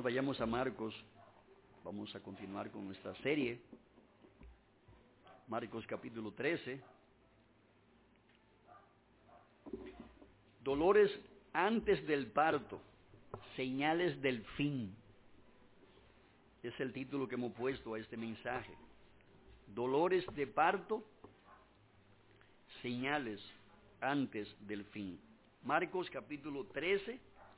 Hermanos, vayamos a Marcos. Vamos a continuar con nuestra serie. Marcos capítulo 13. Dolores antes del parto, señales del fin. Es el título que hemos puesto a este mensaje. Dolores de parto, señales antes del fin. Marcos capítulo 13,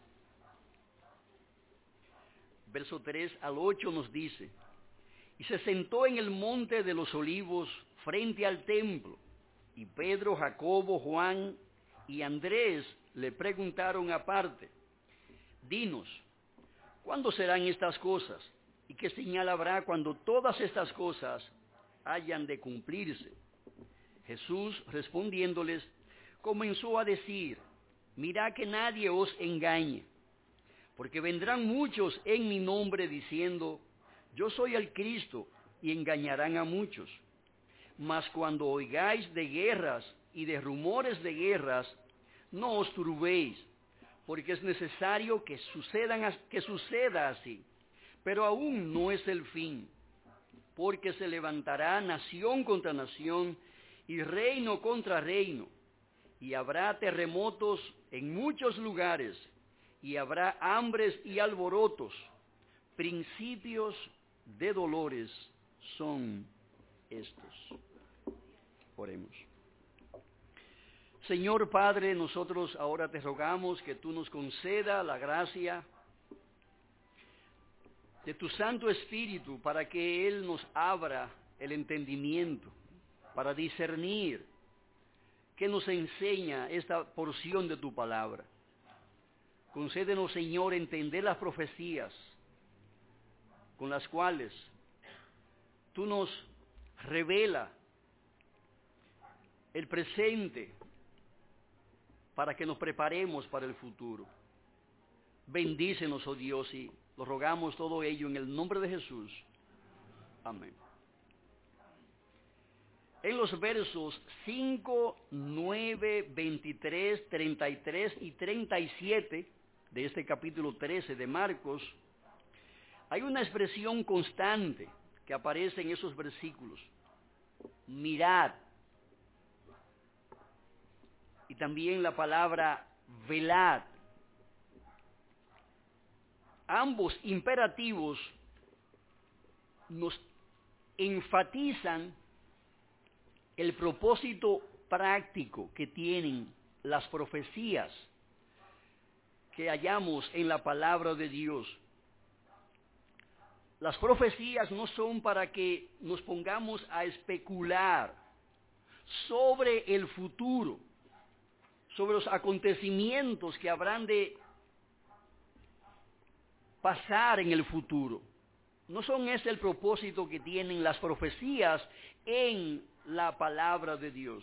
verso 3 al 8 nos dice: y se sentó en el monte de los olivos frente al templo, y Pedro, Jacobo, Juan y Andrés le preguntaron aparte: dinos, ¿cuándo serán estas cosas? ¿Y qué señal habrá cuando todas estas cosas hayan de cumplirse? Jesús, respondiéndoles, comenzó a decir: mirad que nadie os engañe, porque vendrán muchos en mi nombre diciendo: yo soy el Cristo, y engañarán a muchos. Mas cuando oigáis de guerras y de rumores de guerras, no os turbéis, porque es necesario que suceda así, pero aún no es el fin, porque se levantará nación contra nación y reino contra reino, y habrá terremotos en muchos lugares, y habrá hambres y alborotos. Principios de dolores son estos. Oremos. Señor Padre, nosotros ahora te rogamos que tú nos conceda la gracia de tu Santo Espíritu para que Él nos abra el entendimiento, para discernir qué nos enseña esta porción de tu palabra. Concédenos, Señor, entender las profecías con las cuales tú nos revela el presente para que nos preparemos para el futuro. Bendícenos, oh Dios, y lo rogamos todo ello en el nombre de Jesús. Amén. En los versos 5, 9, 23, 33 y 37 de este capítulo 13 de Marcos, hay una expresión constante que aparece en esos versículos: mirad. Y también la palabra velad. Ambos imperativos nos enfatizan el propósito práctico que tienen las profecías que hallamos en la palabra de Dios. Las profecías no son para que nos pongamos a especular sobre el futuro, sobre los acontecimientos que habrán de pasar en el futuro. No son ese el propósito que tienen las profecías en la palabra de Dios.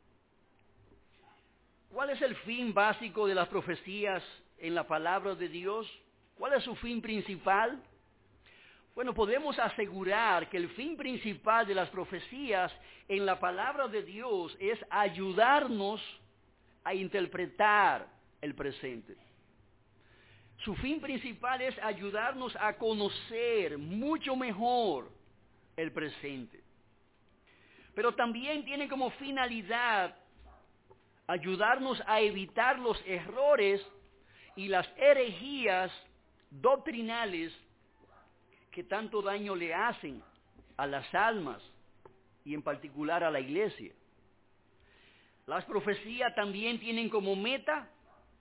¿Cuál es el fin básico de las profecías en la palabra de Dios? ¿Cuál es su fin principal? Bueno, podemos asegurar que el fin principal de las profecías en la palabra de Dios es ayudarnos a interpretar el presente. Su fin principal es ayudarnos a conocer mucho mejor el presente. Pero también tiene como finalidad ayudarnos a evitar los errores y las herejías doctrinales que tanto daño le hacen a las almas y en particular a la iglesia. Las profecías también tienen como meta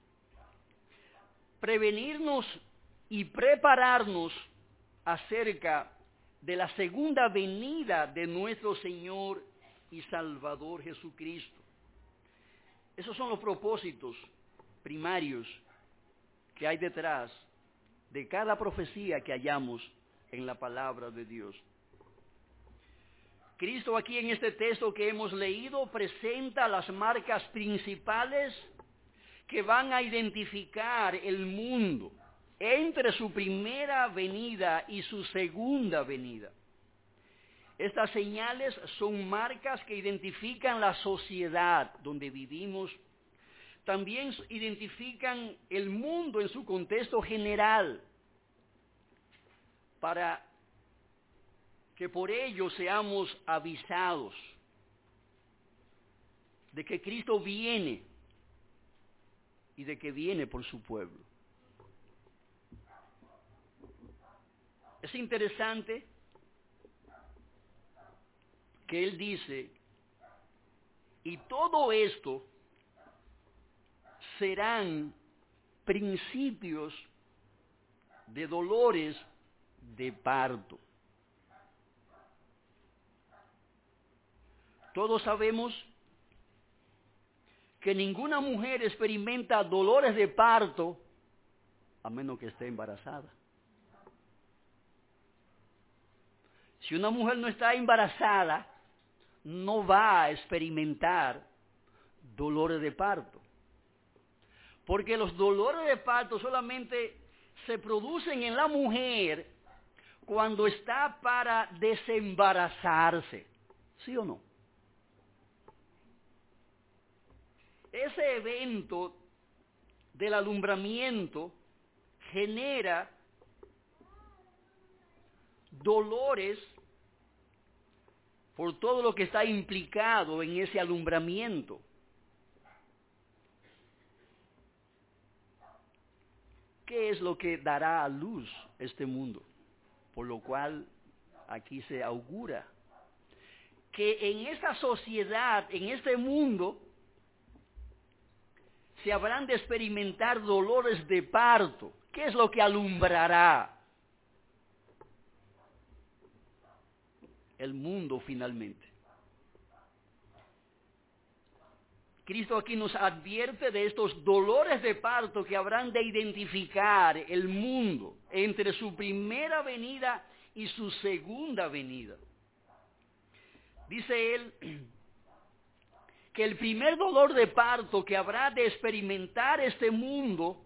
prevenirnos y prepararnos acerca de la segunda venida de nuestro Señor y Salvador Jesucristo. Esos son los propósitos primarios que hay detrás de cada profecía que hallamos en la palabra de Dios. Cristo aquí en este texto que hemos leído presenta las marcas principales que van a identificar el mundo entre su primera venida y su segunda venida. Estas señales son marcas que identifican la sociedad donde vivimos, también identifican el mundo en su contexto general, para que por ello seamos avisados de que Cristo viene y de que viene por su pueblo. Es interesante que él dice, y todo esto serán principios de dolores de parto. Todos sabemos que ninguna mujer experimenta dolores de parto a menos que esté embarazada. Si una mujer no está embarazada, no va a experimentar dolores de parto. Porque los dolores de parto solamente se producen en la mujer cuando está para desembarazarse. ¿Sí o no? Ese evento del alumbramiento genera dolores por todo lo que está implicado en ese alumbramiento. ¿Qué es lo que dará a luz este mundo? Por lo cual aquí se augura que en esta sociedad, en este mundo, se habrán de experimentar dolores de parto. ¿Qué es lo que alumbrará el mundo finalmente? Cristo aquí nos advierte de estos dolores de parto que habrán de identificar el mundo entre su primera venida y su segunda venida. Dice él que el primer dolor de parto que habrá de experimentar este mundo,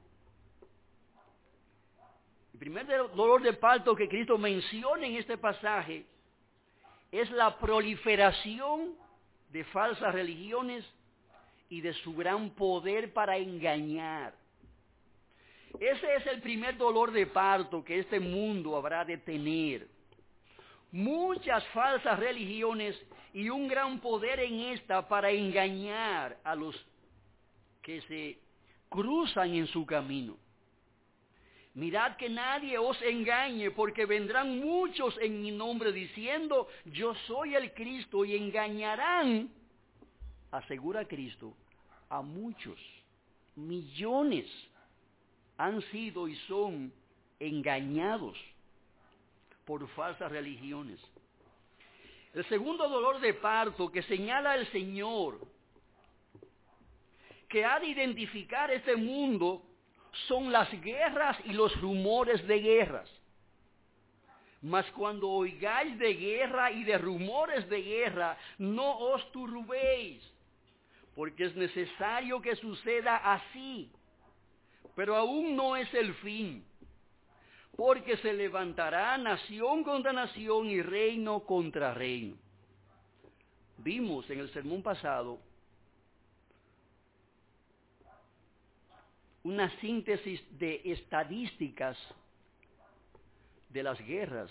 el primer dolor de parto que Cristo menciona en este pasaje, es la proliferación de falsas religiones y de su gran poder para engañar. Ese es el primer dolor de parto que este mundo habrá de tener. Muchas falsas religiones y un gran poder en esta para engañar a los que se cruzan en su camino. Mirad que nadie os engañe, porque vendrán muchos en mi nombre diciendo, yo soy el Cristo, y engañarán, asegura Cristo, a muchos. Millones han sido y son engañados por falsas religiones. El segundo dolor de parto que señala el Señor, que ha de identificar este mundo, son las guerras y los rumores de guerras. Mas cuando oigáis de guerra y de rumores de guerra, no os turbéis, porque es necesario que suceda así, pero aún no es el fin, porque se levantará nación contra nación y reino contra reino. Vimos en el sermón pasado una síntesis de estadísticas de las guerras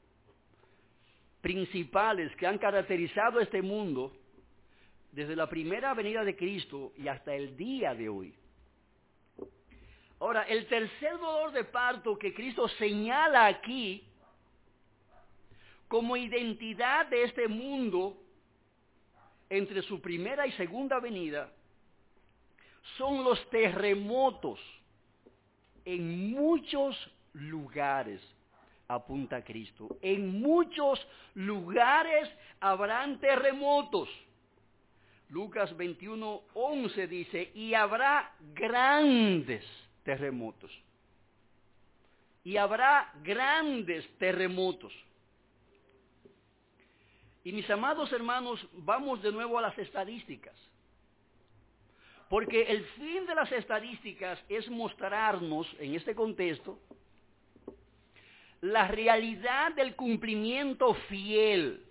principales que han caracterizado este mundo desde la primera venida de Cristo y hasta el día de hoy. Ahora, el tercer dolor de parto que Cristo señala aquí como identidad de este mundo entre su primera y segunda venida son los terremotos en muchos lugares, apunta Cristo. En muchos lugares habrán terremotos. Lucas 21:11 dice, y habrá grandes terremotos. Y habrá grandes terremotos. Y mis amados hermanos, vamos de nuevo a las estadísticas. Porque el fin de las estadísticas es mostrarnos, en este contexto, la realidad del cumplimiento fiel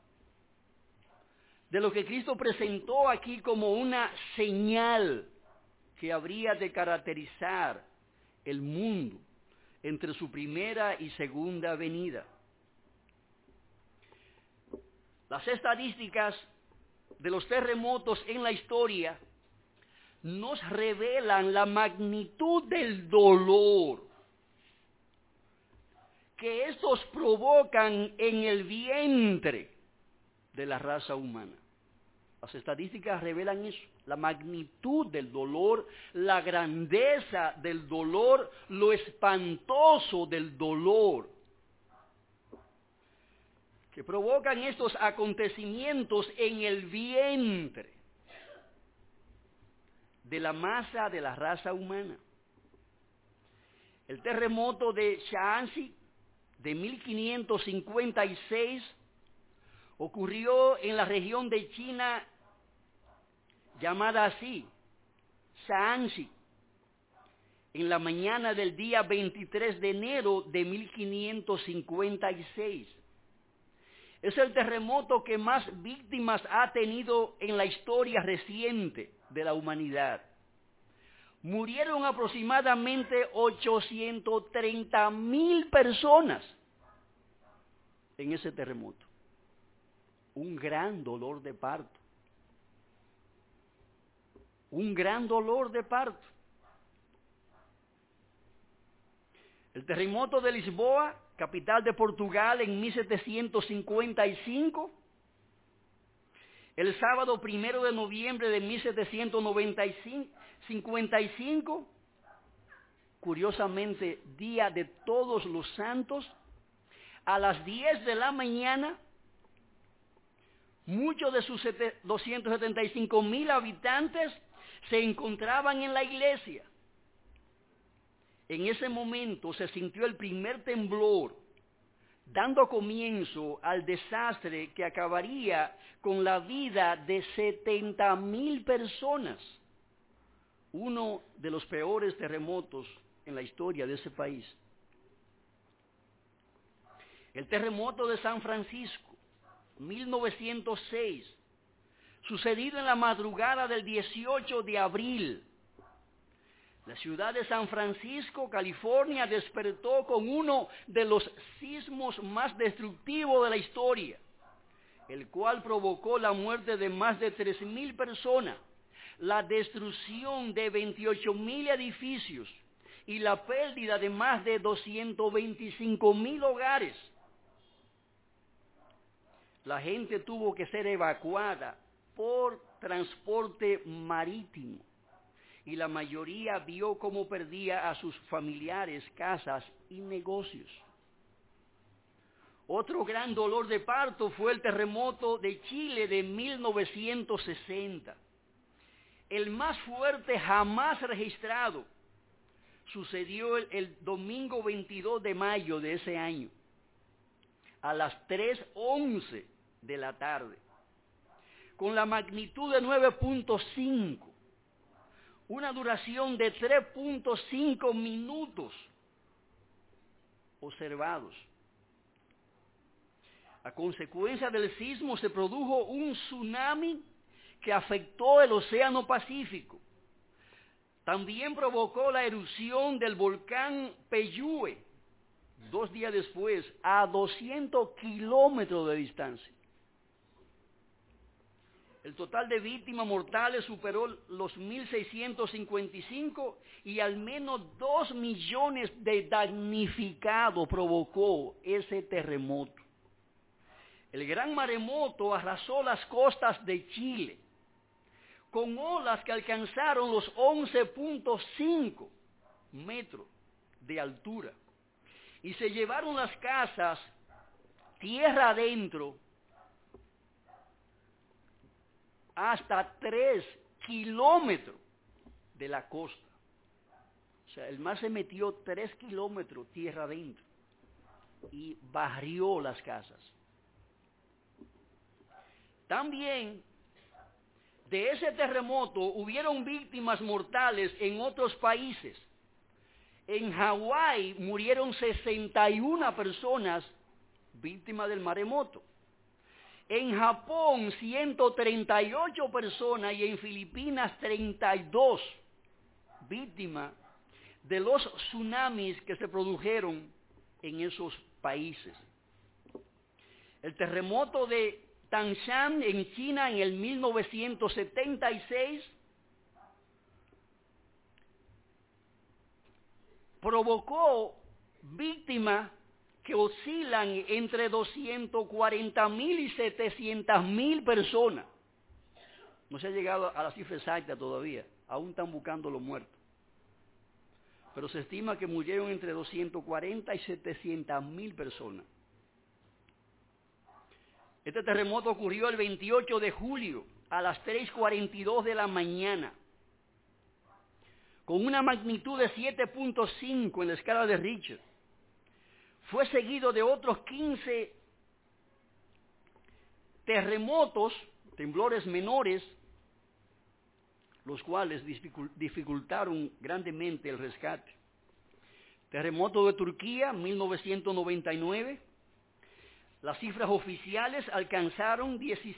de lo que Cristo presentó aquí como una señal que habría de caracterizar el mundo entre su primera y segunda venida. Las estadísticas de los terremotos en la historia nos revelan la magnitud del dolor que estos provocan en el vientre de la raza humana. Las estadísticas revelan eso, la magnitud del dolor, la grandeza del dolor, lo espantoso del dolor que provocan estos acontecimientos en el vientre de la masa de la raza humana. El terremoto de Shaanxi de 1556 ocurrió en la región de China llamada así, Shaanxi, en la mañana del día 23 de enero de 1556. Es el terremoto que más víctimas ha tenido en la historia reciente de la humanidad. Murieron aproximadamente 830,000 personas en ese terremoto. Un gran dolor de parto. Un gran dolor de parto. El terremoto de Lisboa, capital de Portugal, en 1755. El sábado 1 de noviembre de 1755, curiosamente, día de Todos los Santos, a las 10 de la mañana, muchos de sus 275,000 habitantes se encontraban en la iglesia. En ese momento se sintió el primer temblor, dando comienzo al desastre que acabaría con la vida de 70,000 personas. Uno de los peores terremotos en la historia de ese país. El terremoto de San Francisco, 1906, sucedido en la madrugada del 18 de abril. La ciudad de San Francisco, California, despertó con uno de los sismos más destructivos de la historia, el cual provocó la muerte de más de 3,000 personas, la destrucción de 28,000 edificios y la pérdida de más de 225,000 hogares. La gente tuvo que ser evacuada por transporte marítimo y la mayoría vio cómo perdía a sus familiares, casas y negocios. Otro gran dolor de parto fue el terremoto de Chile de 1960. El más fuerte jamás registrado. Sucedió el domingo 22 de mayo de ese año, a las 3:11 de la tarde, con la magnitud de 9.5, una duración de 3.5 minutos observados. A consecuencia del sismo se produjo un tsunami que afectó el Océano Pacífico. También provocó la erupción del volcán Peyúe, 2 días después, a 200 kilómetros de distancia. El total de víctimas mortales superó los 1,655 y al menos 2 millones de damnificados provocó ese terremoto. El gran maremoto arrasó las costas de Chile, con olas que alcanzaron los 11.5 metros de altura, y se llevaron las casas tierra adentro hasta 3 kilómetros de la costa. O sea, el mar se metió 3 kilómetros tierra adentro y barrió las casas. También de ese terremoto hubieron víctimas mortales en otros países. En Hawái murieron 61 personas víctimas del maremoto. En Japón 138 personas y en Filipinas 32 víctimas de los tsunamis que se produjeron en esos países. El terremoto de Tangshan en China en el 1976 provocó víctimas que oscilan entre 240,000 y 700,000 personas. No se ha llegado a la cifra exacta todavía, aún están buscando los muertos. Pero se estima que murieron entre 240 y 700,000 personas. Este terremoto ocurrió el 28 de julio a las 3:42 de la mañana, con una magnitud de 7.5 en la escala de Richter. Fue seguido de otros 15 terremotos, temblores menores, los cuales dificultaron grandemente el rescate. Terremoto de Turquía, 1999. Las cifras oficiales alcanzaron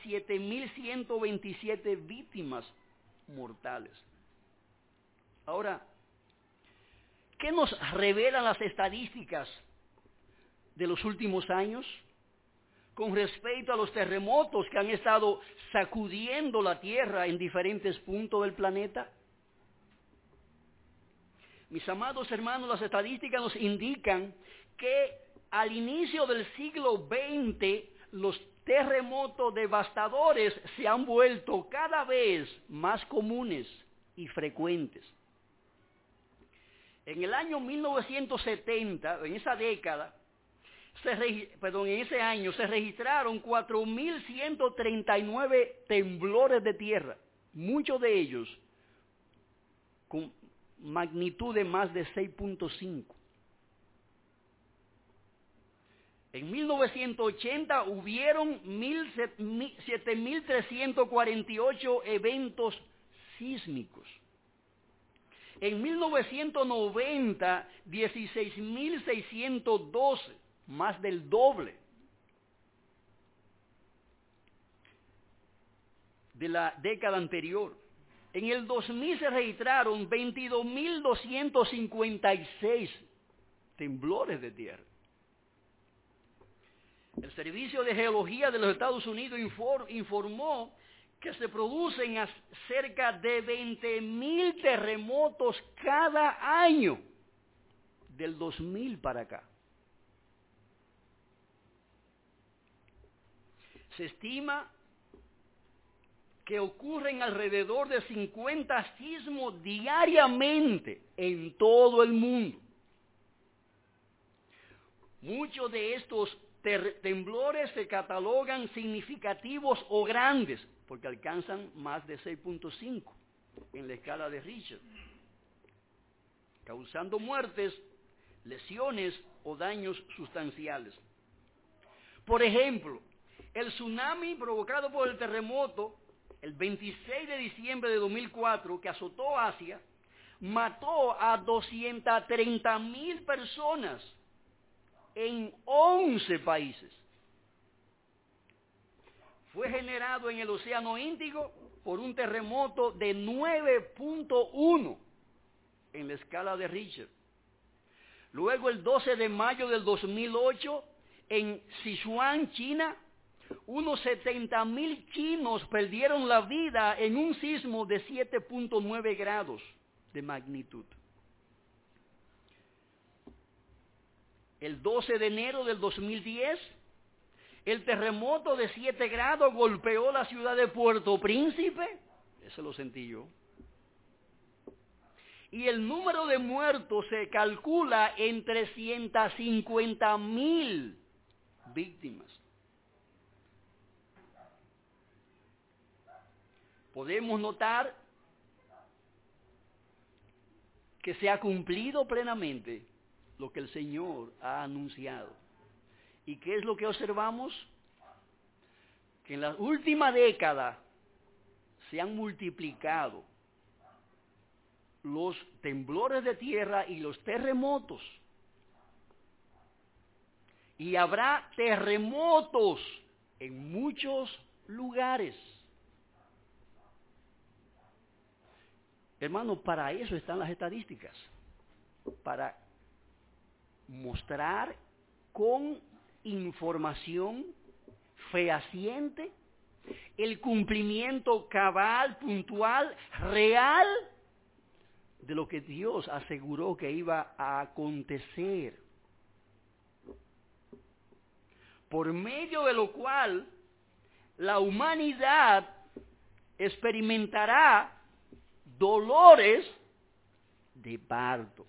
17,127 víctimas mortales. Ahora, ¿qué nos revelan las estadísticas de los últimos años con respecto a los terremotos que han estado sacudiendo la Tierra en diferentes puntos del planeta? Mis amados hermanos, las estadísticas nos indican que al inicio del siglo XX, los terremotos devastadores se han vuelto cada vez más comunes y frecuentes. En el año 1970, en esa década, en ese año se registraron 4,139 temblores de tierra, muchos de ellos con magnitud de más de 6.5. En 1980 hubieron 7,348 eventos sísmicos. En 1990, 16,612, más del doble de la década anterior. En el 2000 se registraron 22,256 temblores de tierra. El Servicio de Geología de los Estados Unidos informó que se producen cerca de 20,000 terremotos cada año del 2000 para acá. Se estima que ocurren alrededor de 50 sismos diariamente en todo el mundo. Muchos de estos temblores se catalogan significativos o grandes, porque alcanzan más de 6.5 en la escala de Richter, causando muertes, lesiones o daños sustanciales. Por ejemplo, el tsunami provocado por el terremoto el 26 de diciembre de 2004, que azotó Asia, mató a 230,000 personas en 11 países. Fue generado en el Océano Índico por un terremoto de 9.1 en la escala de Richter. Luego, el 12 de mayo del 2008, en Sichuan, China, unos 70,000 chinos perdieron la vida en un sismo de 7.9 grados de magnitud. El 12 de enero del 2010, el terremoto de 7 grados golpeó la ciudad de Puerto Príncipe. Eso lo sentí yo. Y el número de muertos se calcula en 350,000 víctimas. Podemos notar que se ha cumplido plenamente lo que el Señor ha anunciado. ¿Y qué es lo que observamos? Que en la última década se han multiplicado los temblores de tierra y los terremotos. Y habrá terremotos en muchos lugares. Hermano, para eso están las estadísticas. para mostrar con información fehaciente el cumplimiento cabal, puntual, real de lo que Dios aseguró que iba a acontecer, por medio de lo cual la humanidad experimentará dolores de parto.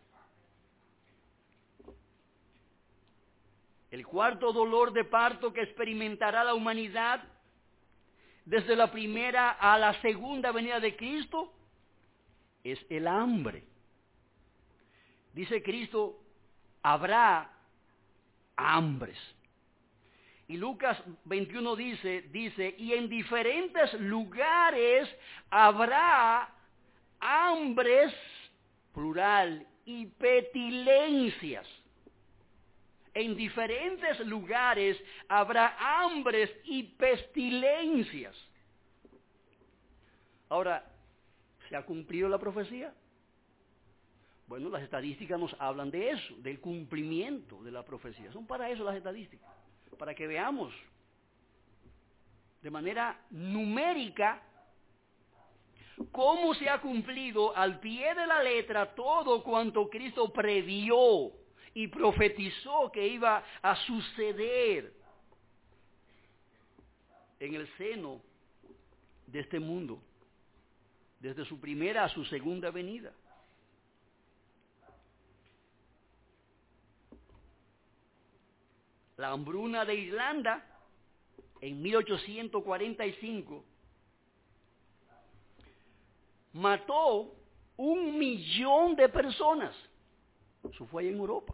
El cuarto dolor de parto que experimentará la humanidad desde la primera a la segunda venida de Cristo es el hambre. Dice Cristo, habrá hambres. Y Lucas 21 dice, y en diferentes lugares habrá hambres, plural, y pestilencias. En diferentes lugares habrá hambres y pestilencias. Ahora, ¿se ha cumplido la profecía? Bueno, las estadísticas nos hablan de eso, del cumplimiento de la profecía. Son para eso las estadísticas, para que veamos de manera numérica cómo se ha cumplido al pie de la letra todo cuanto Cristo previó y profetizó que iba a suceder en el seno de este mundo, desde su primera a su segunda venida. La hambruna de Irlanda en 1845 mató 1 millón de personas. Eso fue ahí en Europa.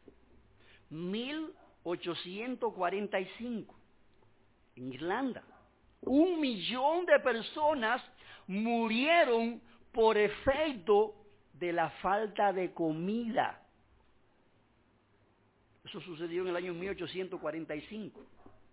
1845 en Irlanda. 1 millón de personas murieron por efecto de la falta de comida. Eso sucedió en el año 1845.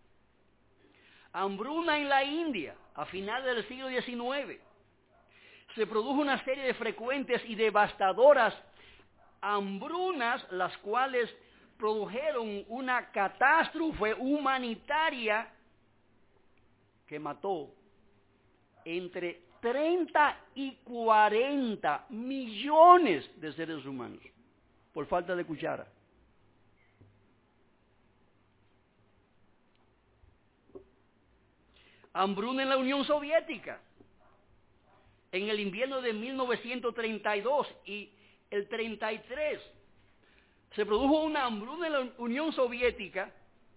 Hambruna en la India, a finales del siglo XIX. Se produjo una serie de frecuentes y devastadoras hambrunas, las cuales produjeron una catástrofe humanitaria que mató entre 30 y 40 millones de seres humanos por falta de cuchara. Hambruna en la Unión Soviética en el invierno de 1932 y el 33. Se produjo una hambruna en la Unión Soviética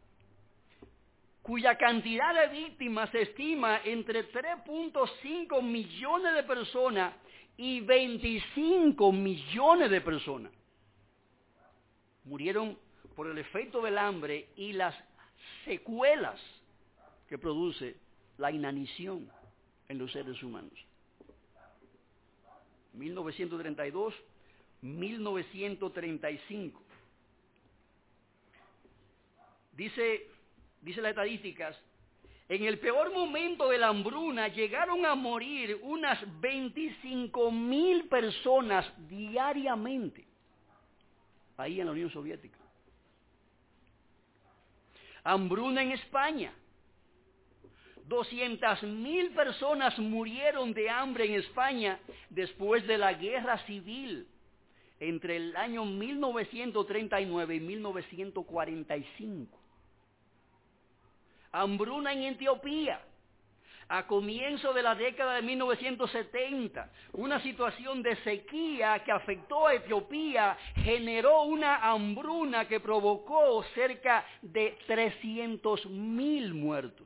cuya cantidad de víctimas se estima entre 3.5 millones de personas y 25 millones de personas. Murieron por el efecto del hambre y las secuelas que produce la inanición en los seres humanos. 1932, 1935. Dice las estadísticas, en el peor momento de la hambruna llegaron a morir unas 25,000 personas diariamente, ahí en la Unión Soviética. Hambruna en España. 200,000 personas murieron de hambre en España después de la guerra civil entre el año 1939 y 1945. Hambruna en Etiopía. A comienzo de la década de 1970, una situación de sequía que afectó a Etiopía generó una hambruna que provocó cerca de 300,000 muertos.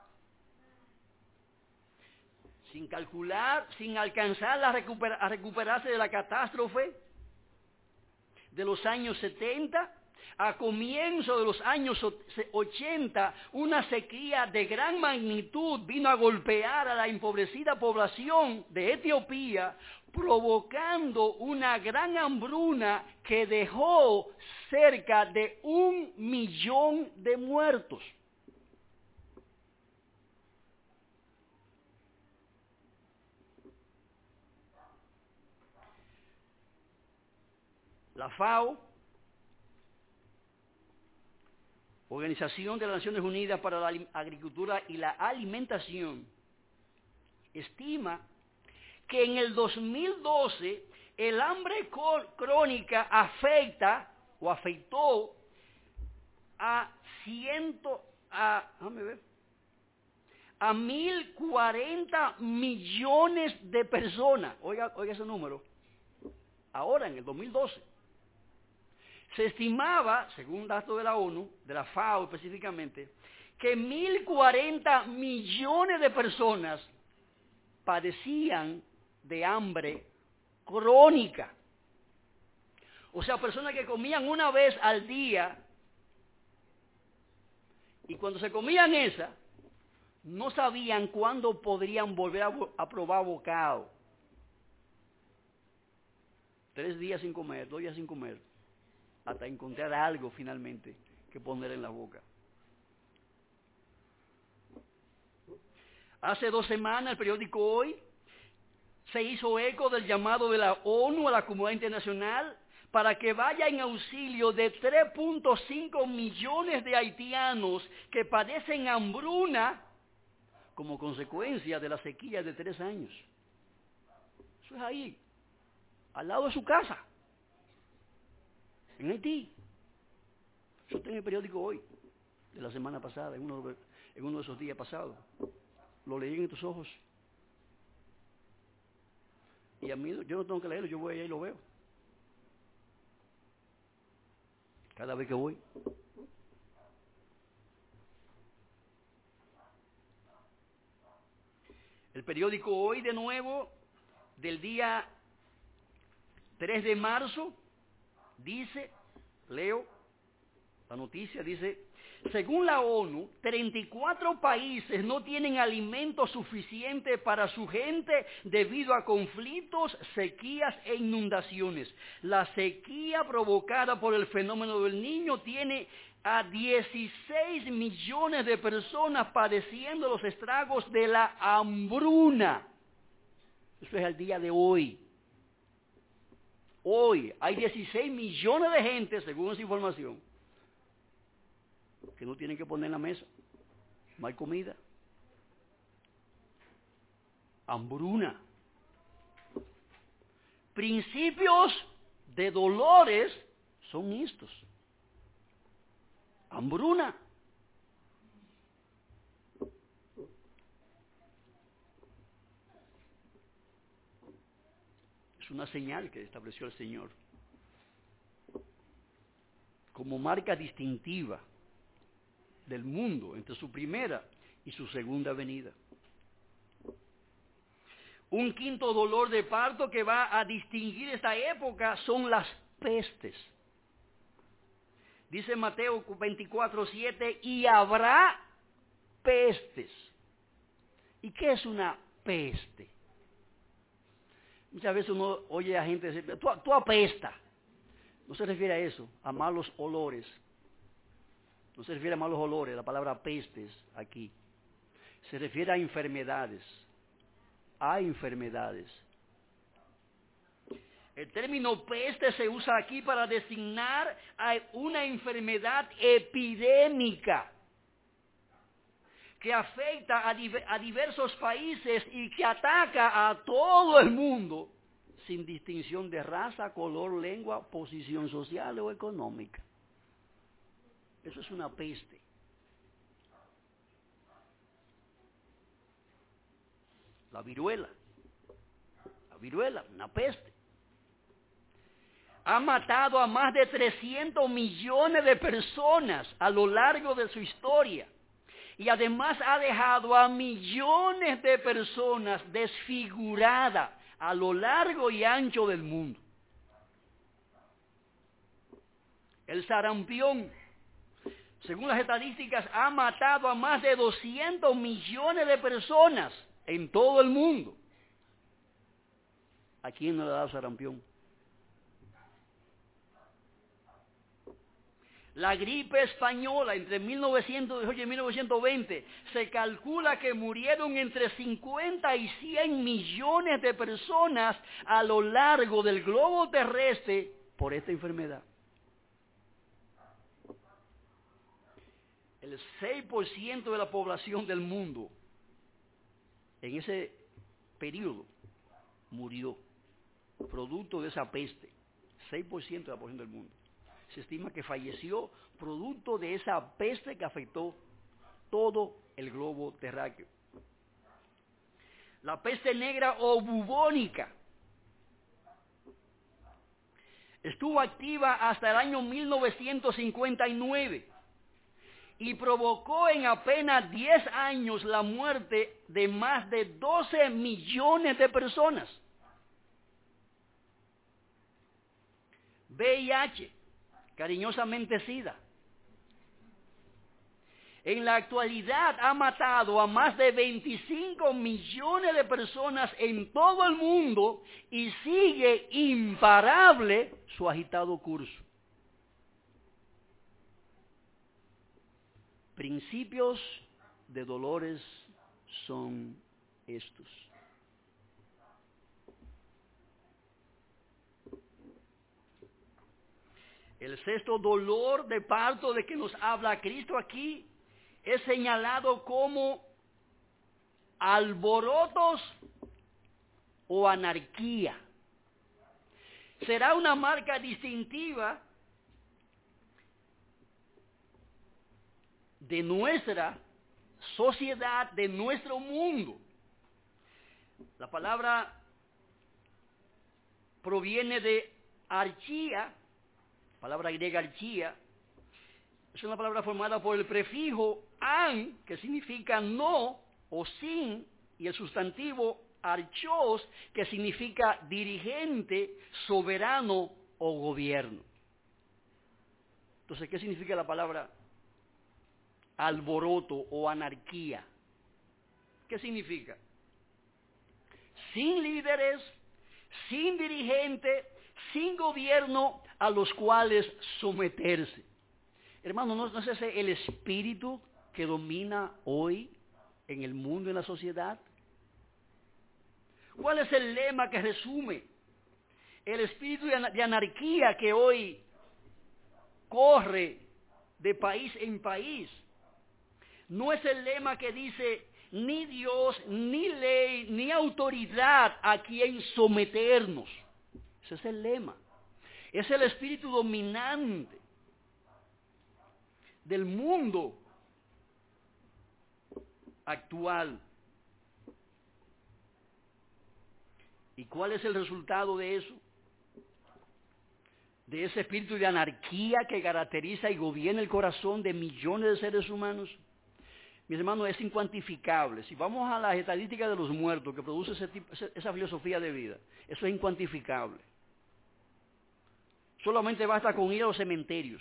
Sin calcular, sin alcanzar a recuperarse de la catástrofe de los años 70, a comienzo de los años 80, una sequía de gran magnitud vino a golpear a la empobrecida población de Etiopía, provocando una gran hambruna que dejó cerca de 1 millón de muertos. la FAO, Organización de las Naciones Unidas para la Agricultura y la Alimentación, estima que en el 2012 el hambre crónica afectó a 1.040 millones de personas. Oiga ese número. Ahora, en el 2012. Se estimaba, según datos de la ONU, de la FAO específicamente, que 1.040 millones de personas padecían de hambre crónica. O sea, personas que comían una vez al día y cuando se comían esa, no sabían cuándo podrían volver a probar bocado. 3 días sin comer, 2 días sin comer, hasta encontrar algo finalmente que poner en la boca. Hace 2 semanas el periódico Hoy se hizo eco del llamado de la ONU a la comunidad internacional para que vaya en auxilio de 3.5 millones de haitianos que padecen hambruna como consecuencia de la sequía de 3 años. Eso es ahí, al lado de su casa, en Haití. Eso está en el periódico Hoy, de la semana pasada, en uno de esos días pasados. Lo leí en tus ojos. Y a mí, yo no tengo que leerlo, yo voy allá y lo veo. Cada vez que voy. El periódico Hoy, de nuevo, del día 3 de marzo, dice, leo la noticia, dice: según la ONU, 34 países no tienen alimento suficiente para su gente debido a conflictos, sequías e inundaciones. La sequía provocada por el fenómeno del Niño tiene a 16 millones de personas padeciendo los estragos de la hambruna. Eso es al día de hoy. Hoy hay 16 millones de gente, según esa información, que no tienen que poner en la mesa. No hay comida. Hambruna. Principios de dolores son estos. Hambruna. Es una señal que estableció el Señor como marca distintiva del mundo entre su primera y su segunda venida. Un quinto dolor de parto que va a distinguir esta época son las pestes. Dice Mateo 24:7, y habrá pestes. ¿Y qué es una peste? Muchas veces uno oye a gente decir, tú apestas. No se refiere a eso, a malos olores. No se refiere a malos olores, la palabra pestes aquí. Se refiere a enfermedades. A enfermedades. El término peste se usa aquí para designar a una enfermedad epidémica que afecta a diversos países y que ataca a todo el mundo sin distinción de raza, color, lengua, posición social o económica. Eso es una peste. La viruela, una peste. Ha matado a más de 300 millones de personas a lo largo de su historia. Y además ha dejado a millones de personas desfiguradas a lo largo y ancho del mundo. El sarampión, según las estadísticas, ha matado a más de 200 millones de personas en todo el mundo. ¿A quién no le ha dado sarampión? La gripe española entre 1918 y 1920, se calcula que murieron entre 50 y 100 millones de personas a lo largo del globo terrestre por esta enfermedad. El 6% de la población del mundo en ese periodo murió producto de esa peste. 6% de la población del mundo. Se estima que falleció producto de esa peste que afectó todo el globo terráqueo. La peste negra o bubónica estuvo activa hasta el año 1959 y provocó en apenas 10 años la muerte de más de 12 millones de personas. VIH, cariñosamente SIDA. En la actualidad ha matado a más de 25 millones de personas en todo el mundo y sigue imparable su agitado curso. Principios de dolores son estos. El sexto dolor de parto de que nos habla Cristo aquí es señalado como alborotos o anarquía. Será una marca distintiva de nuestra sociedad, de nuestro mundo. La palabra proviene de archía, palabra griega archía. Es una palabra formada por el prefijo an, que significa no o sin, y el sustantivo archos, que significa dirigente, soberano o gobierno. Entonces, ¿qué significa la palabra alboroto o anarquía? ¿Qué significa? Sin líderes, sin dirigente, sin gobierno a los cuales someterse. Hermano, ¿no es ese el espíritu que domina hoy en el mundo, en la sociedad? ¿Cuál es el lema que resume el espíritu de anarquía que hoy corre de país en país? No es el lema que dice ni Dios, ni ley, ni autoridad a quien someternos. Ese es el lema. Es el espíritu dominante del mundo actual. ¿Y cuál es el resultado de eso? De ese espíritu de anarquía que caracteriza y gobierna el corazón de millones de seres humanos. Mis hermanos, es incuantificable. Si vamos a las estadísticas de los muertos que produce esa filosofía de vida, eso es incuantificable. Solamente basta con ir a los cementerios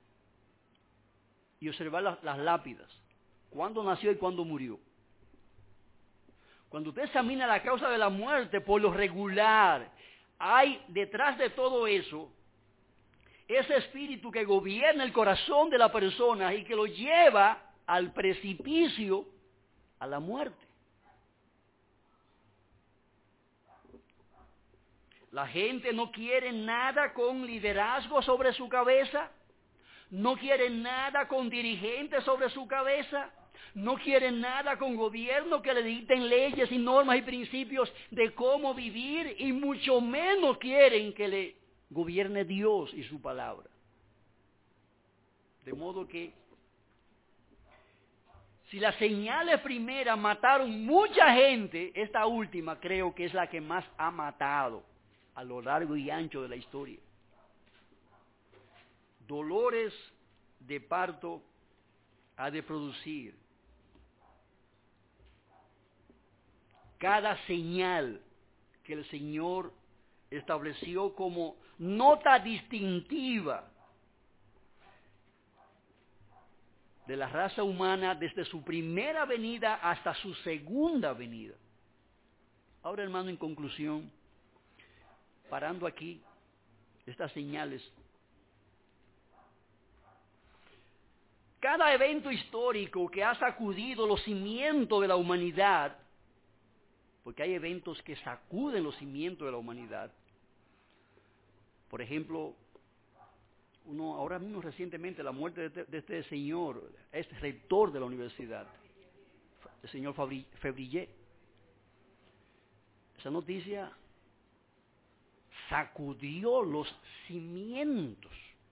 y observar las lápidas, cuándo nació y cuándo murió. Cuando usted examina la causa de la muerte, por lo regular, hay detrás de todo eso, ese espíritu que gobierna el corazón de la persona y que lo lleva al precipicio, a la muerte. La gente no quiere nada con liderazgo sobre su cabeza, no quiere nada con dirigentes sobre su cabeza, no quiere nada con gobierno que le dicten leyes y normas y principios de cómo vivir, y mucho menos quieren que le gobierne Dios y su palabra. De modo que si las señales primeras mataron mucha gente, esta última creo que es la que más ha matado a lo largo y ancho de la historia. Dolores de parto ha de producir cada señal que el Señor estableció como nota distintiva de la raza humana desde su primera venida hasta su segunda venida. Ahora, hermano, en conclusión, parando aquí, estas señales. Cada evento histórico que ha sacudido los cimientos de la humanidad, porque hay eventos que sacuden los cimientos de la humanidad. Por ejemplo, Ahora mismo recientemente la muerte de este señor, este rector de la universidad, el señor Febrillet. Esa noticia sacudió los cimientos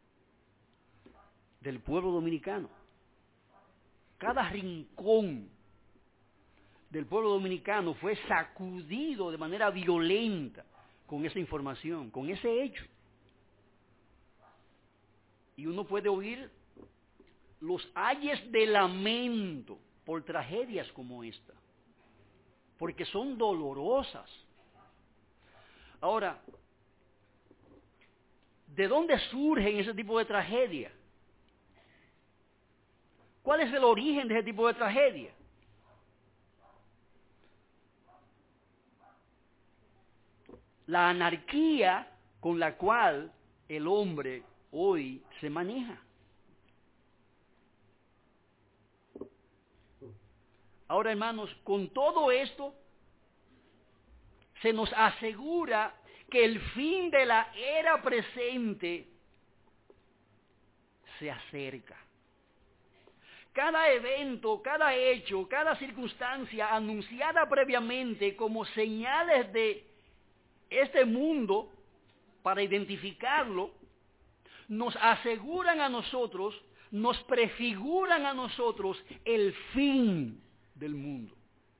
del pueblo dominicano. Cada rincón del pueblo dominicano fue sacudido de manera violenta con esa información, con ese hecho. Y uno puede oír los ayes de lamento por tragedias como esta, porque son dolorosas. Ahora, ¿de dónde surgen ese tipo de tragedia? ¿Cuál es el origen de ese tipo de tragedia? La anarquía con la cual el hombre hoy se maneja. Ahora, hermanos, con todo esto se nos asegura que el fin de la era presente se acerca. Cada evento, cada hecho, cada circunstancia anunciada previamente como señales de este mundo, para identificarlo, nos aseguran a nosotros, nos prefiguran a nosotros el fin del mundo.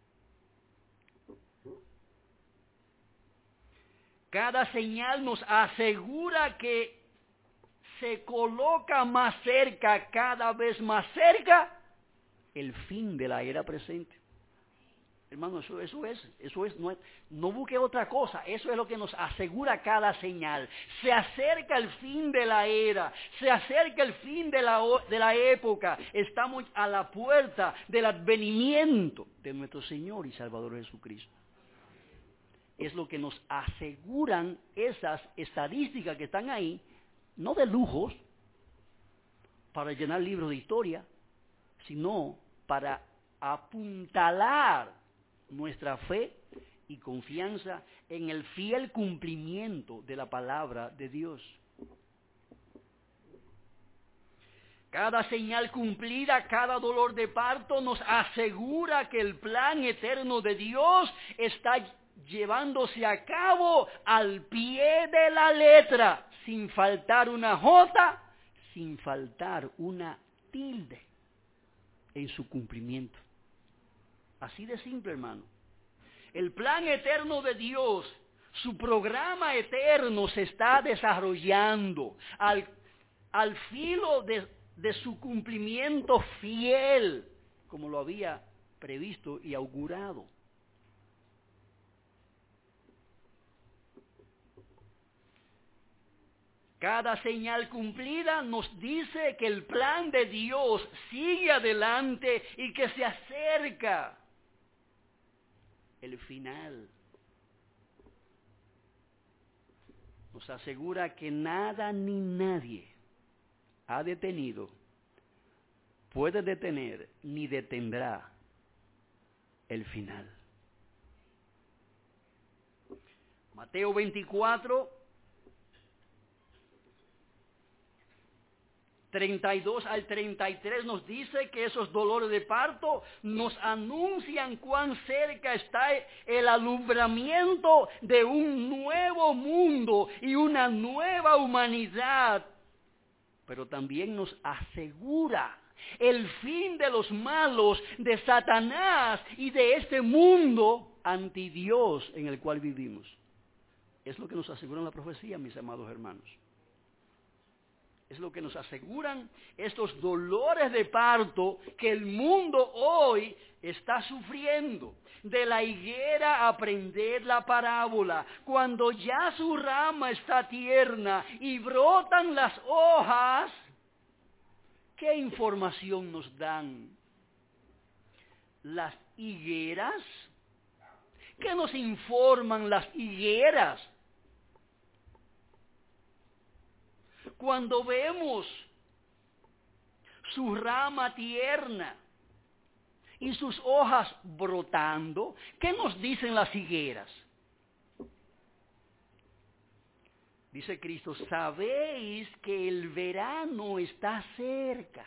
Cada señal nos asegura que se coloca más cerca, cada vez más cerca, el fin de la era presente. Hermano, eso es, no busque otra cosa, eso es lo que nos asegura cada señal. Se acerca el fin de la era, se acerca el fin de la época, estamos a la puerta del advenimiento de nuestro Señor y Salvador Jesucristo. Es lo que nos aseguran esas estadísticas que están ahí, no de lujos, para llenar libros de historia, sino para apuntalar nuestra fe y confianza en el fiel cumplimiento de la palabra de Dios. Cada señal cumplida, cada dolor de parto nos asegura que el plan eterno de Dios está llevándose a cabo al pie de la letra, sin faltar una jota, sin faltar una tilde en su cumplimiento. Así de simple, hermano. El plan eterno de Dios, su programa eterno se está desarrollando al filo de su cumplimiento fiel, como lo había previsto y augurado. Cada señal cumplida nos dice que el plan de Dios sigue adelante y que se acerca el final. Nos asegura que nada ni nadie ha detenido, puede detener ni detendrá el final. Mateo 24, 32 al 33 nos dice que esos dolores de parto nos anuncian cuán cerca está el alumbramiento de un nuevo mundo y una nueva humanidad. Pero también nos asegura el fin de los malos, de Satanás y de este mundo anti Dios en el cual vivimos. Es lo que nos asegura la profecía, mis amados hermanos. Es lo que nos aseguran estos dolores de parto que el mundo hoy está sufriendo. De la higuera aprended la parábola. Cuando ya su rama está tierna y brotan las hojas, ¿qué información nos dan las higueras? ¿Qué nos informan las higueras? Cuando vemos su rama tierna y sus hojas brotando, ¿qué nos dicen las higueras? Dice Cristo, sabéis que el verano está cerca.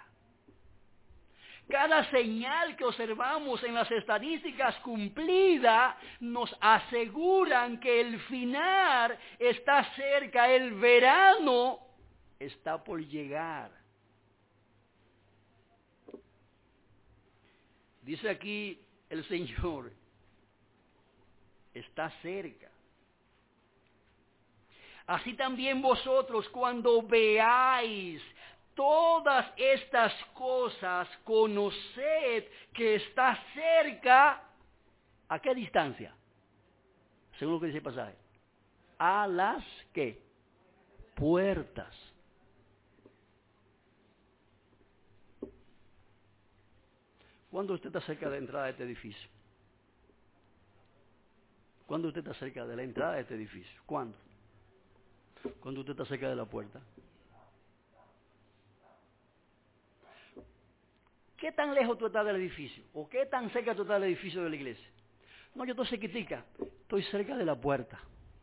Cada señal que observamos en las estadísticas cumplidas nos aseguran que el final está cerca, el verano está por llegar. Dice aquí el Señor, está cerca. Así también vosotros cuando veáis todas estas cosas, conoced que está cerca. ¿A qué distancia? Según lo que dice el pasaje. A las ¿qué? Puertas. ¿Cuándo usted está cerca de la entrada de este edificio? ¿Cuándo usted está cerca de la entrada de este edificio? ¿Cuándo? ¿Cuándo usted está cerca de la puerta? ¿Qué tan lejos tú estás del edificio? ¿O qué tan cerca tú estás del edificio de la iglesia? No, yo estoy cerquitica, estoy cerca de la puerta.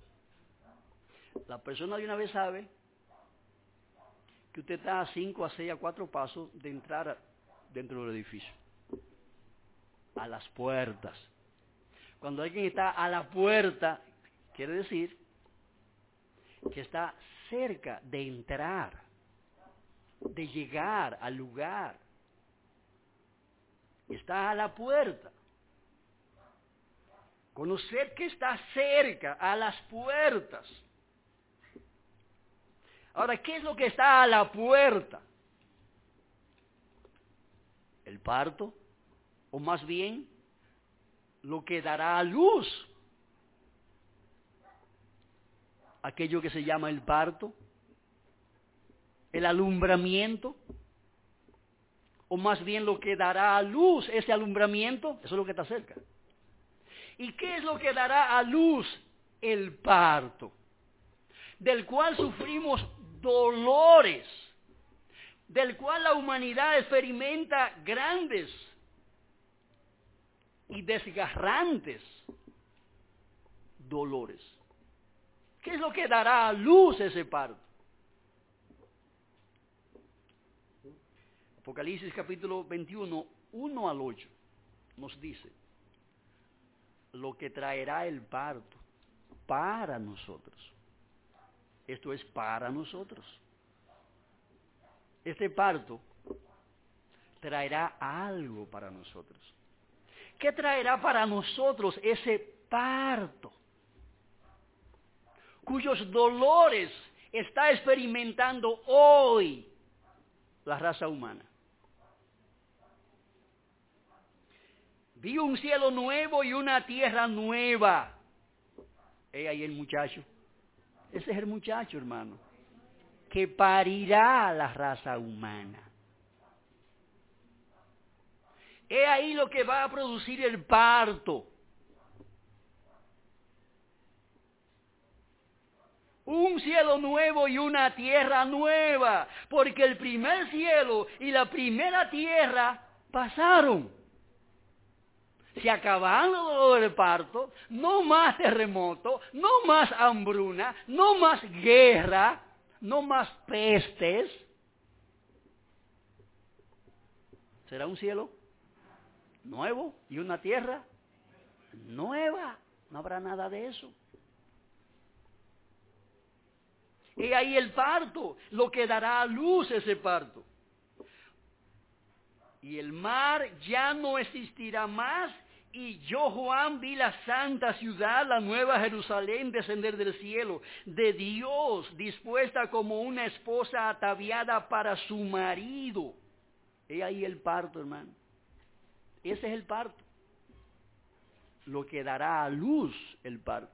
La persona de una vez sabe que usted está a 5, a 6, a 4 pasos de entrar dentro del edificio. A las puertas. Cuando alguien está a la puerta, quiere decir que está cerca de entrar, de llegar al lugar. Está a la puerta. Conocer que está cerca, a las puertas. Ahora, ¿qué es lo que está a la puerta? El parto, o más bien, lo que dará a luz. Aquello que se llama el parto, el alumbramiento, o más bien lo que dará a luz ese alumbramiento, eso es lo que está cerca. ¿Y qué es lo que dará a luz? El parto, del cual sufrimos dolores, del cual la humanidad experimenta grandes y desgarrantes dolores. ¿Qué es lo que dará a luz ese parto? Apocalipsis capítulo 21, 1 al 8, nos dice lo que traerá el parto para nosotros. Esto es para nosotros. Este parto traerá algo para nosotros. ¿Qué traerá para nosotros ese parto? Cuyos dolores está experimentando hoy la raza humana. Vi un cielo nuevo y una tierra nueva. Ahí el muchacho. Ese es el muchacho, hermano, que parirá la raza humana. He ahí lo que va a producir el parto. Un cielo nuevo y una tierra nueva, porque el primer cielo y la primera tierra pasaron. Se acabaron los dolores del parto, no más terremoto, no más hambruna, no más guerra, no más pestes. Será un cielo nuevo y una tierra nueva. No habrá nada de eso. Y ahí el parto, lo que dará a luz ese parto. Y el mar ya no existirá más, y yo, Juan, vi la santa ciudad, la nueva Jerusalén, descender del cielo, de Dios, dispuesta como una esposa ataviada para su marido. He ahí el parto, hermano. Ese es el parto. Lo que dará a luz el parto.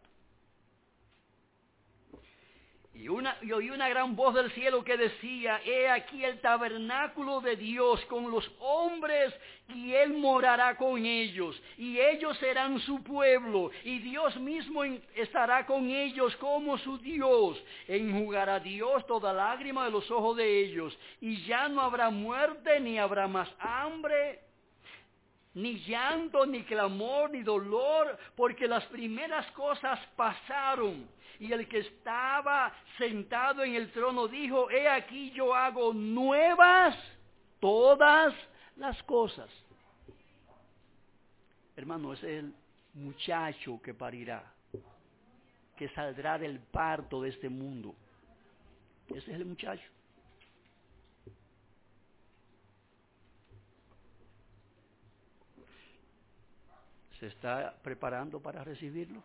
Y oí una gran voz del cielo que decía, he aquí el tabernáculo de Dios con los hombres, y Él morará con ellos, y ellos serán su pueblo, y Dios mismo estará con ellos como su Dios. Enjugará Dios toda lágrima de los ojos de ellos, y ya no habrá muerte, ni habrá más hambre, ni llanto, ni clamor, ni dolor, porque las primeras cosas pasaron. Y el que estaba sentado en el trono dijo, he aquí yo hago nuevas todas las cosas. Hermano, ese es el muchacho que parirá, que saldrá del parto de este mundo. Ese es el muchacho. ¿Se está preparando para recibirlo?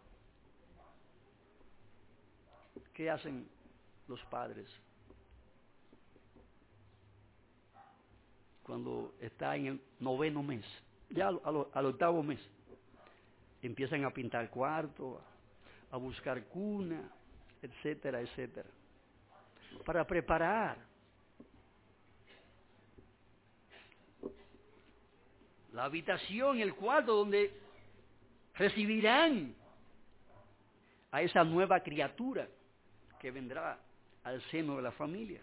¿Qué hacen los padres cuando está en el 9º mes? Ya al 8º mes empiezan a pintar cuarto, a buscar cuna, etcétera, etcétera, para preparar la habitación, el cuarto donde recibirán a esa nueva criatura que vendrá al seno de la familia.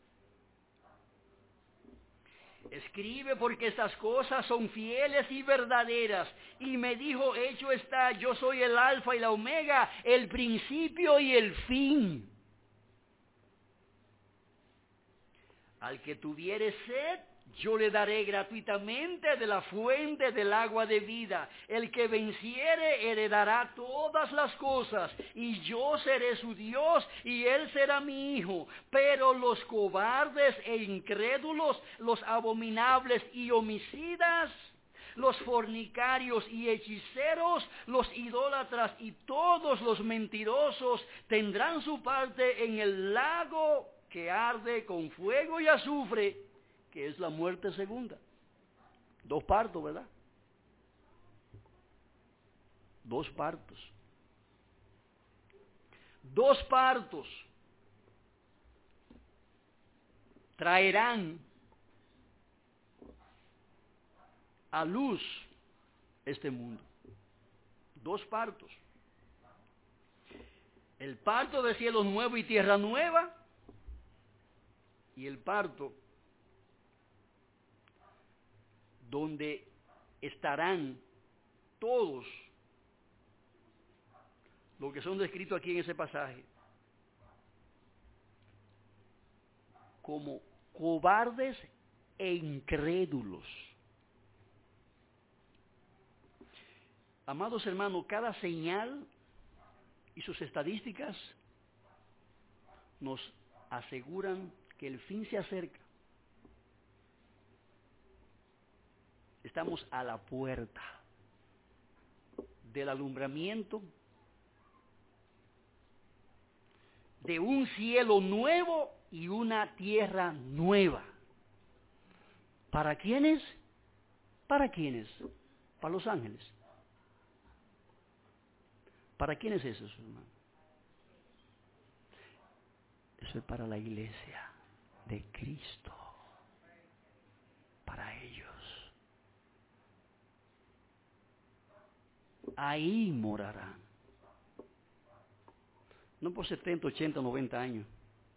Escribe porque estas cosas son fieles y verdaderas. Y me dijo, hecho está, yo soy el alfa y la omega, el principio y el fin. Al que tuviere sed, yo le daré gratuitamente de la fuente del agua de vida. El que venciere heredará todas las cosas, y yo seré su Dios, y él será mi hijo. Pero los cobardes e incrédulos, los abominables y homicidas, los fornicarios y hechiceros, los idólatras y todos los mentirosos tendrán su parte en el lago que arde con fuego y azufre, que es la muerte segunda. 2 partos, ¿verdad? 2 partos. 2 partos traerán a luz este mundo. 2 partos. El parto de cielo nuevo y tierra nueva, y el parto donde estarán todos los que son descritos aquí en ese pasaje como cobardes e incrédulos. Amados hermanos, cada señal y sus estadísticas nos aseguran que el fin se acerca. Estamos a la puerta del alumbramiento de un cielo nuevo y una tierra nueva. ¿Para quiénes? ¿Para quiénes? Para los ángeles. ¿Para quién es eso, hermano? Eso es para la iglesia de Cristo. Para ellos. Ahí morarán. No por 70, 80, 90 años,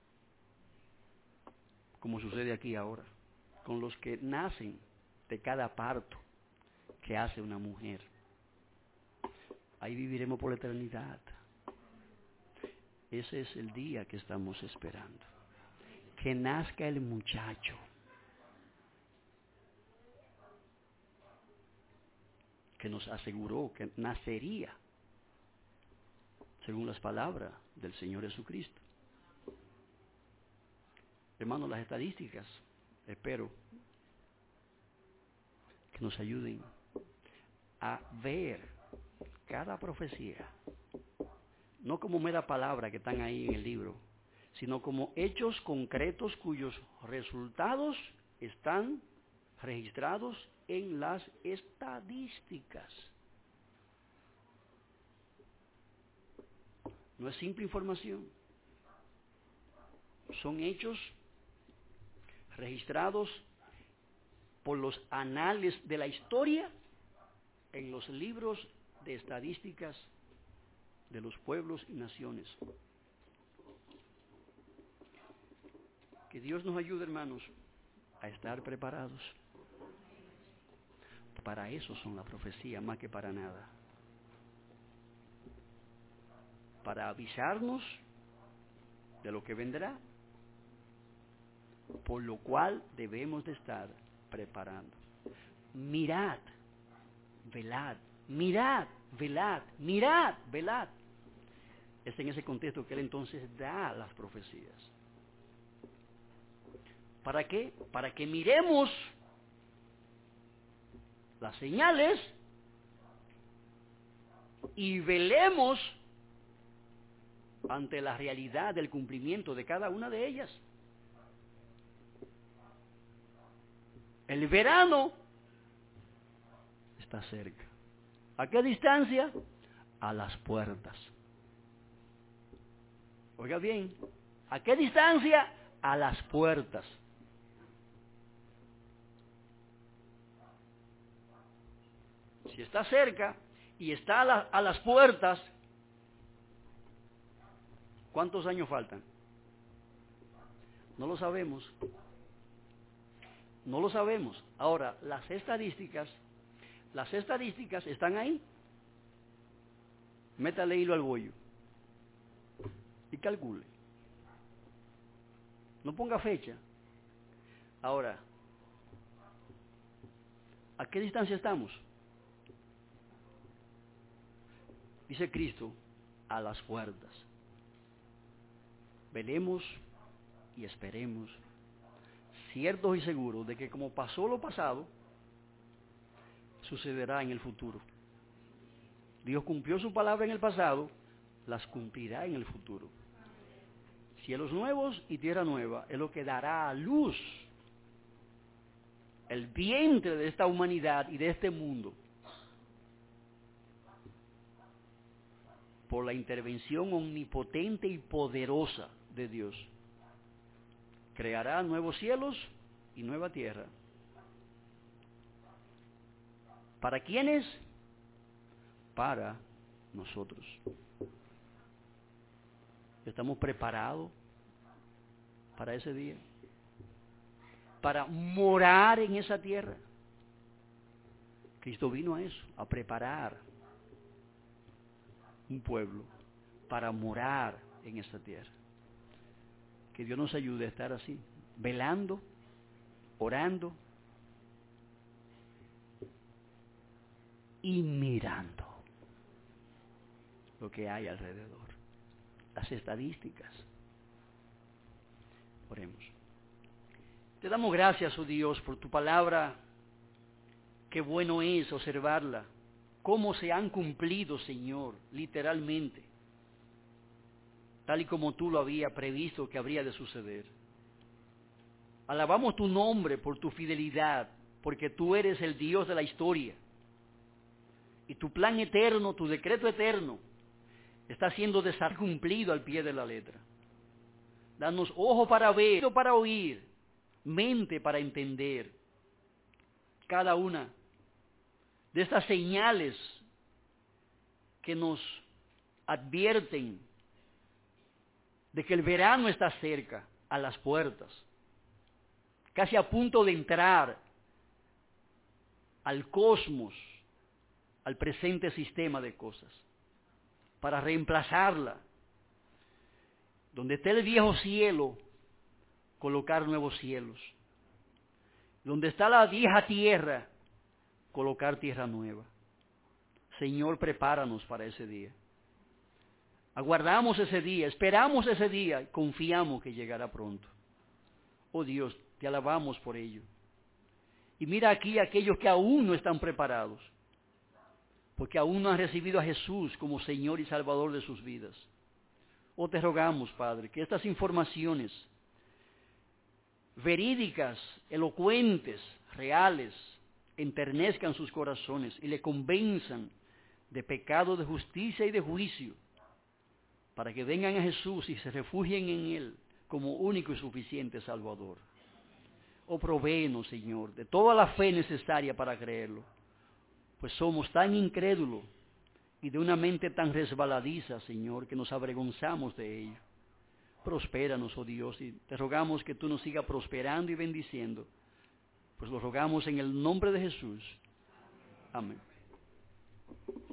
como sucede aquí ahora, con los que nacen de cada parto que hace una mujer. Ahí viviremos por la eternidad. Ese es el día que estamos esperando. Que nazca el muchacho. Que nos aseguró que nacería, según las palabras del Señor Jesucristo. Hermanos, las estadísticas, espero que nos ayuden a ver cada profecía, no como mera palabra que están ahí en el libro, sino como hechos concretos cuyos resultados están registrados en las estadísticas. No es simple información, son hechos registrados por los anales de la historia en los libros de estadísticas de los pueblos y naciones. Que Dios nos ayude, hermanos, a estar preparados. Para eso son las profecías, más que para nada. Para avisarnos de lo que vendrá, por lo cual debemos de estar preparando. Mirad, velad, mirad, velad, mirad, velad. Es en ese contexto que él entonces da las profecías. ¿Para qué? Para que miremos las señales y velemos ante la realidad del cumplimiento de cada una de ellas. El verano está cerca. ¿A qué distancia? A las puertas. Oiga bien, ¿a qué distancia? A las puertas. Si está cerca y está a las puertas, ¿cuántos años faltan? No lo sabemos. No lo sabemos. Ahora, las estadísticas están ahí. Métale hilo al bollo y calcule. No ponga fecha. Ahora, ¿a qué distancia estamos? Dice Cristo, a las puertas. Velemos y esperemos, ciertos y seguros de que como pasó lo pasado, sucederá en el futuro. Dios cumplió su palabra en el pasado, las cumplirá en el futuro. Cielos nuevos y tierra nueva es lo que dará a luz el vientre de esta humanidad y de este mundo por la intervención omnipotente y poderosa de Dios. Creará nuevos cielos y nueva tierra. ¿Para quiénes? Para nosotros. ¿Estamos preparados para ese día? Para morar en esa tierra. Cristo vino a eso, a preparar un pueblo para morar en esa tierra. Que Dios nos ayude a estar así, velando, orando y mirando lo que hay alrededor, las estadísticas. Oremos. Te damos gracias, oh Dios, por tu palabra. Qué bueno es observarla, cómo se han cumplido, Señor, literalmente, tal y como tú lo habías previsto que habría de suceder. Alabamos tu nombre por tu fidelidad, porque tú eres el Dios de la historia. Y tu plan eterno, tu decreto eterno, está siendo cumplido al pie de la letra. Danos ojo para ver, oído para oír, mente para entender cada una de estas señales que nos advierten de que el verano está cerca, a las puertas, casi a punto de entrar al cosmos, al presente sistema de cosas, para reemplazarla. Donde esté el viejo cielo, colocar nuevos cielos. Donde está la vieja tierra, colocar tierra nueva. Señor, prepáranos para ese día. Aguardamos ese día, esperamos ese día y confiamos que llegará pronto. Oh Dios, te alabamos por ello. Y mira aquí a aquellos que aún no están preparados, porque aún no han recibido a Jesús como Señor y Salvador de sus vidas. Oh, te rogamos, Padre, que estas informaciones verídicas, elocuentes, reales, enternezcan sus corazones y le convenzan de pecado, de justicia y de juicio, para que vengan a Jesús y se refugien en Él como único y suficiente Salvador. Oh, provéenos, Señor, de toda la fe necesaria para creerlo, pues somos tan incrédulos y de una mente tan resbaladiza, Señor, que nos avergonzamos de ello. Prospéranos, oh Dios, y te rogamos que tú nos sigas prosperando y bendiciendo, pues lo rogamos en el nombre de Jesús. Amén.